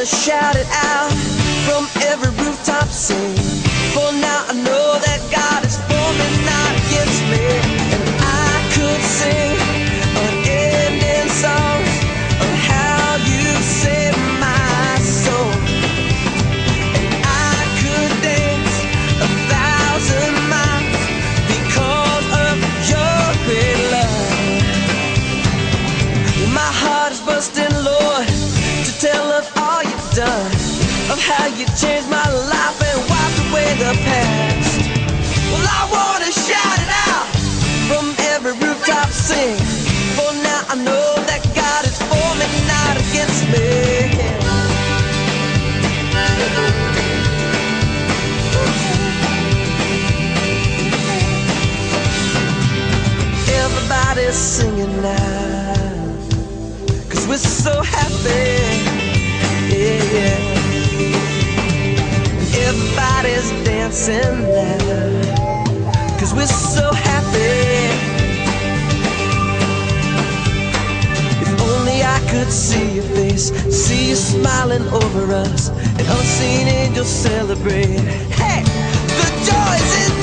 shout it out from every rooftop, sing. For now I know that God is for me, not against me. And I could sing unending songs of how you saved my soul. And I could dance 1,000 miles because of your great love. My heart is busting, Lord, to tell of all you've done, of how you changed my life and wiped away the past. Well, I wanna shout it out from every rooftop, sing. For now I know that God is for me, not against me. Everybody's singing now, 'cause we're so happy, yeah, yeah. Everybody's dancing now, 'cause we're so happy. If only I could see your face, see you smiling over us, and unseen angels celebrate. Hey, the joy is in